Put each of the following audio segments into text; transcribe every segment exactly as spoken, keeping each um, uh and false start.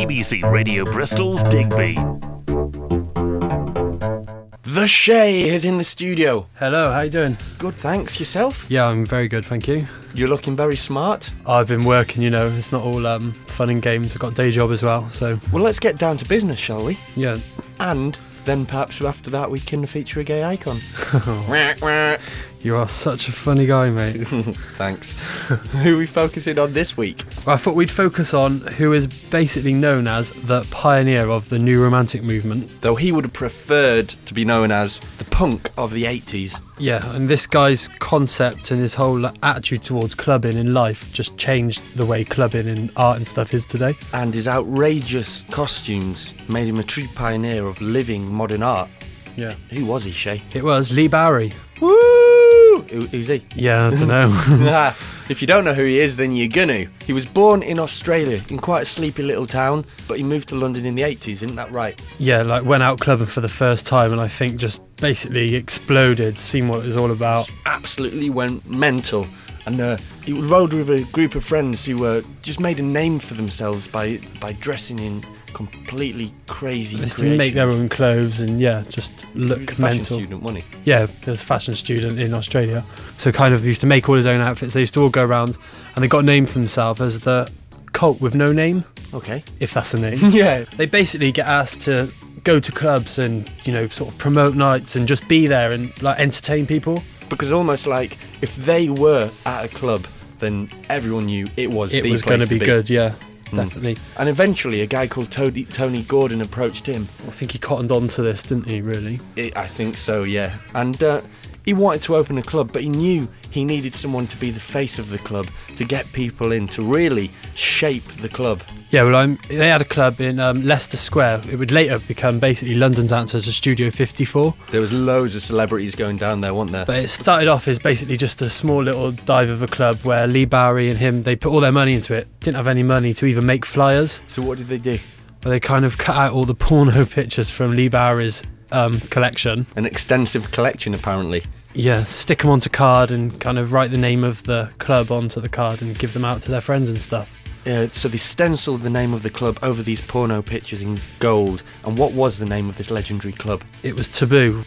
B C Radio Bristol's Digby. The Shay is in the studio. Hello, how you doing? Good, thanks. Yourself? Yeah, I'm very good, thank you. You're looking very smart. I've been working, you know, it's not all um, fun and games. I've got a day job as well, so... Well, let's get down to business, shall we? Yeah. And then perhaps after that we can feature a gay icon. You are such a funny guy, mate. Thanks. Who are we focusing on this week? Well, I thought we'd focus on who is basically known as the pioneer of the New Romantic movement. Though he would have preferred to be known as the punk of the eighties. Yeah, and this guy's concept and his whole attitude towards clubbing in life just changed the way clubbing and art and stuff is today. And his outrageous costumes made him a true pioneer of living modern art. Yeah. Who was he, Shay? It was Lee Bowery. Woo! Who, who's he? Yeah, I don't know. If you don't know who he is, then you're gonna. He was born in Australia, in quite a sleepy little town, but he moved to London in the eighties, isn't that right? Yeah, like went out clubbing for the first time and I think just basically exploded, seen what it was all about. Absolutely went mental. And uh, he rode with a group of friends who uh, just made a name for themselves by, by dressing in completely crazy They used to creations. make their own clothes and yeah, just He was look a fashion mental. student, wasn't he? Yeah, he was a fashion student in Australia. So kind of used to make all his own outfits. They used to all go around and they got a name for themselves as the Cult with No Name, Okay. if that's a name. Yeah. They basically get asked to go to clubs and, you know, sort of promote nights and just be there and like entertain people. Because almost like if they were at a club, then everyone knew it was It the was place going to be be good, yeah, Mm. definitely. And eventually a guy called Tony, Tony Gordon approached him. I think he cottoned on to this, didn't he, really? It, I think so, yeah. And uh, he wanted to open a club, but he knew he needed someone to be the face of the club, to get people in, to really shape the club. Yeah, well, I'm, they had a club in um, Leicester Square. It would later become basically London's answer to Studio fifty-four. There was loads of celebrities going down there, weren't there? But it started off as basically just a small little dive of a club where Lee Bowery and him, they put all their money into it. Didn't have any money to even make flyers. So what did they do? But they kind of cut out all the porno pictures from Lee Bowery's um, collection. An extensive collection, apparently. Yeah, stick them onto card and kind of write the name of the club onto the card and give them out to their friends and stuff. Yeah, so they stenciled the name of the club over these porno pictures in gold. And what was the name of this legendary club? It was Taboo,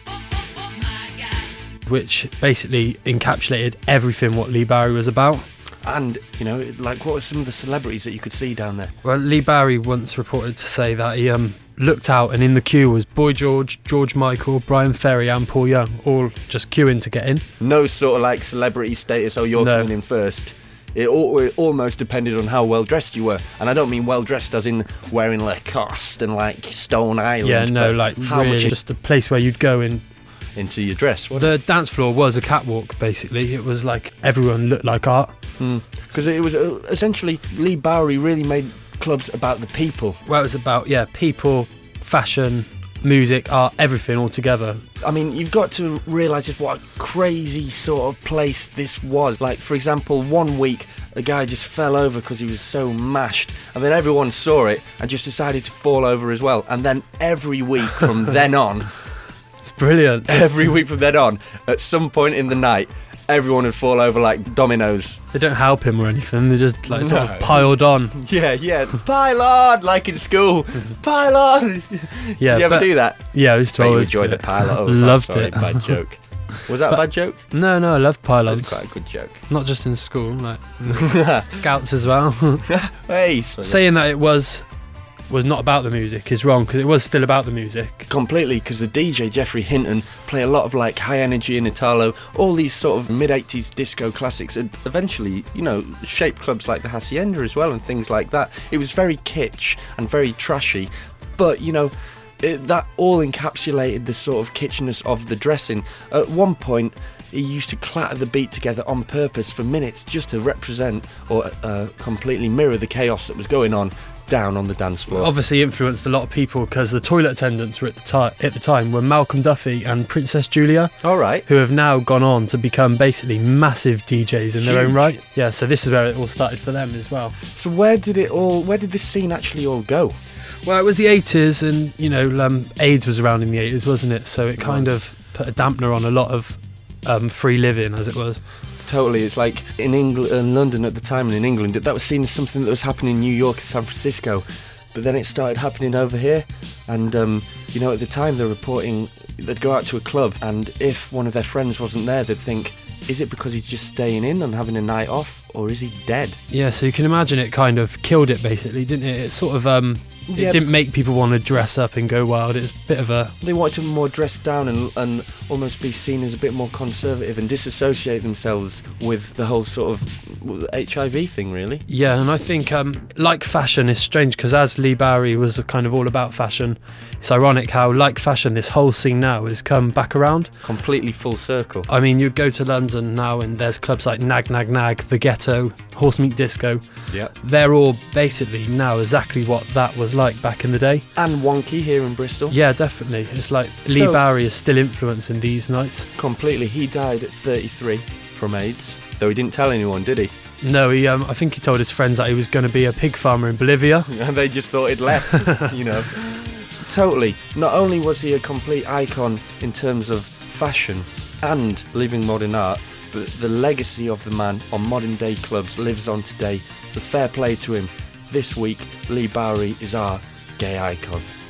which basically encapsulated everything what Lee Bowery was about. And, you know, like, what were some of the celebrities that you could see down there? Well, Lee Bowery once reported to say that he um, looked out and in the queue was Boy George, George Michael, Brian Ferry and Paul Young, all just queuing to get in. No sort of, like, celebrity status, oh, you're No. coming in first. It, al- it almost depended on how well dressed you were. And I don't mean well dressed as in wearing Lacoste and, like, Stone Island. Yeah, no, but like how really much just a place where you'd go in. into your dress, wasn't The dance floor was a catwalk, basically. It was like everyone looked like art. Because it was uh, essentially Lee Bowery really made clubs about the people. Well, it was about, yeah, people, fashion, music, art, everything all together. I mean, you've got to realise just what a crazy sort of place this was. Like, for example, one week a guy just fell over because he was so mashed, and then everyone saw it and just decided to fall over as well. And then every week from then on, It's brilliant. every week from then on, at some point in the night, everyone would fall over like dominoes. They don't help him or anything. They just like sort No. of piled on. Yeah, yeah. Pile on, like in school. Pile on. Yeah, you ever but- do that? Yeah, I used to Bet you always enjoyed do the it. pile on. Loved Sorry, it. Bad joke. Was that But- a bad joke? No, no, I love That pylons. was quite a good joke. Not just in school, like scouts as well. Hey, Saying that it was was not about the music is wrong, because it was still about the music. completely, because the D J Geoffrey Hinton play a lot of like high energy and Italo, all these sort of mid eighties disco classics, and eventually, you know, shaped clubs like the Hacienda as well and things like that. It was very kitsch and very trashy, but you know, it, that all encapsulated the sort of kitschiness of the dressing. At one point, he used to clatter the beat together on purpose for minutes just to represent or uh, completely mirror the chaos that was going on down on the dance floor. Obviously influenced a lot of people, because the toilet attendants were at the, ti- at the time were Malcolm Duffy and Princess Julia, All right. who have now gone on to become basically massive D Js in their own Huge. right. Yeah, so this is where it all started for them as well. So where did it all? Where did this scene actually all go? Well, it was the eighties, and you know, um, AIDS was around in the eighties, wasn't it? So it kind of put a dampener on a lot of um, free living, as it was. Totally, it's like in England, in London at the time, and in England, that was seen as something that was happening in New York and San Francisco. But then it started happening over here, and um, you know, at the time they're reporting they'd go out to a club, and if one of their friends wasn't there, they'd think, is it because he's just staying in and having a night off, or is he dead? Yeah, so you can imagine it kind of killed it basically, didn't it? It sort of um, it Yeah. didn't make people want to dress up and go wild. It's a bit of a They wanted to more dress down and, and almost be seen as a bit more conservative and disassociate themselves with the whole sort of H I V thing, really. yeah, and I think um, like fashion is strange because as Lee Bowery was kind of all about fashion, it's ironic how like fashion this whole scene now has come back around. Completely full circle. I mean, you go to London now and there's clubs like Nag Nag Nag, The Ghetto, Horse Meat Disco. Yeah. They're all basically now exactly what that was like back in the day. And Wonky here in Bristol. Yeah, definitely. It's like Lee So- Bowery is still influencing these nights. Completely. He died at thirty-three from AIDS, though he didn't tell anyone, did he? No, he. Um, I think he told his friends that he was going to be a pig farmer in Bolivia. And they just thought he'd left, you know. Totally. Not only was he a complete icon in terms of fashion and living modern art, but the legacy of the man on modern day clubs lives on today. So fair play to him. This week, Lee Bowery is our gay icon.